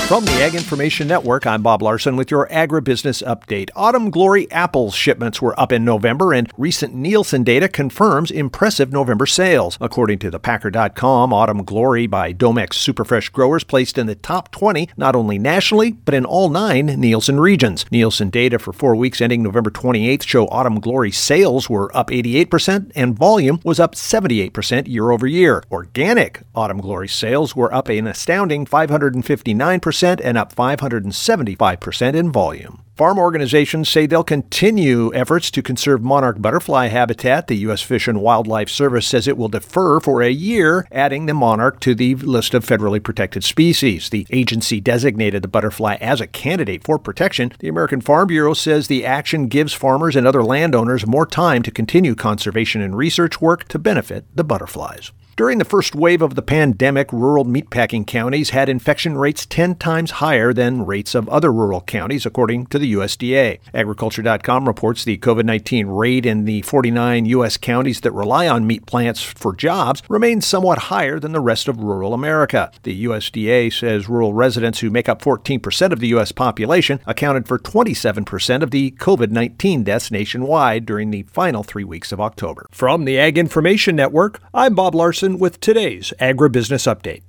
From the Ag Information Network, I'm Bob Larson with your agribusiness update. Autumn Glory apples shipments were up in November, and recent Nielsen data confirms impressive November sales. According to thepacker.com, Autumn Glory by Domex Superfresh growers placed in the top 20, not only nationally, but in all 9 Nielsen regions. Nielsen data for 4 weeks ending November 28th show Autumn Glory sales were up 88% and volume was up 78% year over year. Organic Autumn Glory sales were up an astounding 559% and up 575% in volume. Farm organizations say they'll continue efforts to conserve monarch butterfly habitat. The U.S. Fish and Wildlife Service says it will defer for a year, adding the monarch to the list of federally protected species. The agency designated the butterfly as a candidate for protection. The American Farm Bureau says the action gives farmers and other landowners more time to continue conservation and research work to benefit the butterflies. During the first wave of the pandemic, rural meatpacking counties had infection rates 10 times higher than rates of other rural counties, according to the USDA. Agriculture.com reports the COVID-19 rate in the 49 U.S. counties that rely on meat plants for jobs remains somewhat higher than the rest of rural America. The USDA says rural residents, who make up 14% of the U.S. population, accounted for 27% of the COVID-19 deaths nationwide during the final 3 weeks of October. From the Ag Information Network, I'm Bob Larson with today's Agribusiness Update.